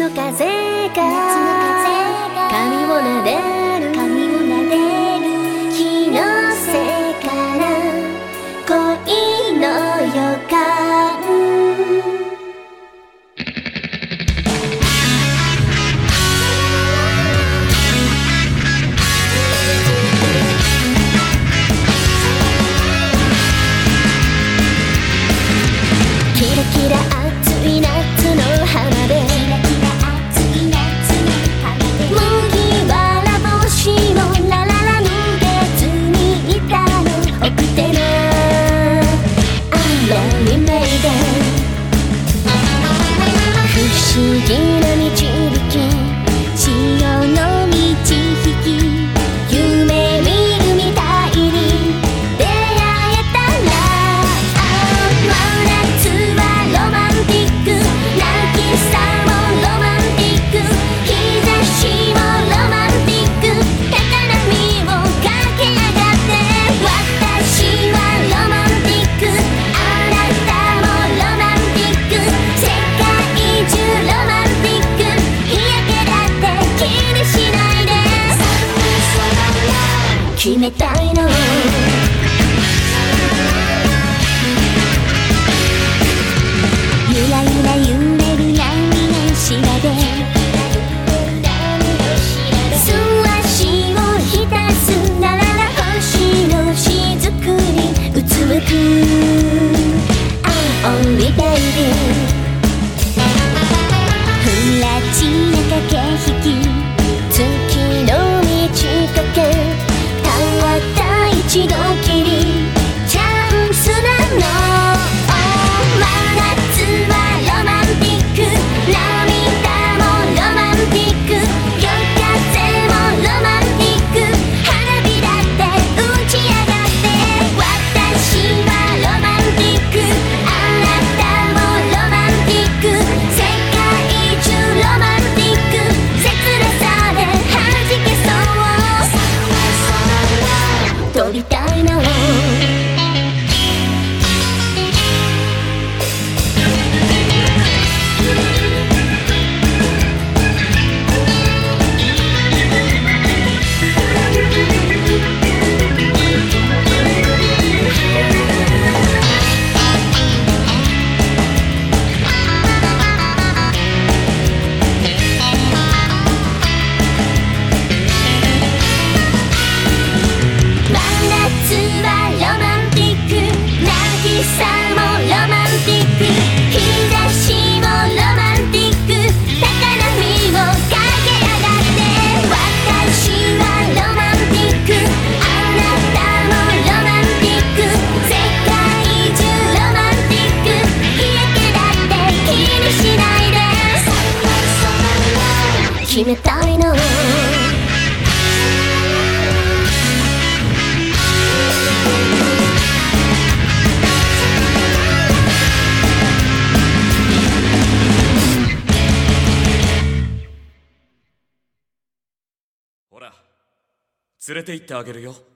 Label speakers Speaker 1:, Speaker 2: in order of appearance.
Speaker 1: の風が髪を撫でる気のせいから恋の予感キラキラ熱い夏の浜辺麦わら帽子もラララ脱げずにいたの奥手なアイロンメイデン不思議な導き潮の満ち引き夢見るみたいに出会えたら真夏はロマンティック渚もロマンティック日差しもロマンティック高波を駆け上がって私はロマンティックあなたもロマンティック世界中ロマンティック日焼けだって気にしないで決めたいのゆらゆら揺れる闇の島で素足を浸すならら星の雫にうつむく青いベイビーふらちな駆け引き月の満ち欠けたった一度きりチャンスなの真夏はロマンティック涙もロマンティック夜風もロマンティック花火だって打ち上がって私はロマンティックあなたもロマンティック世界中ロマンティック切なさで弾けそう飛びたいの決めたいの
Speaker 2: ほら連れて行ってあげるよ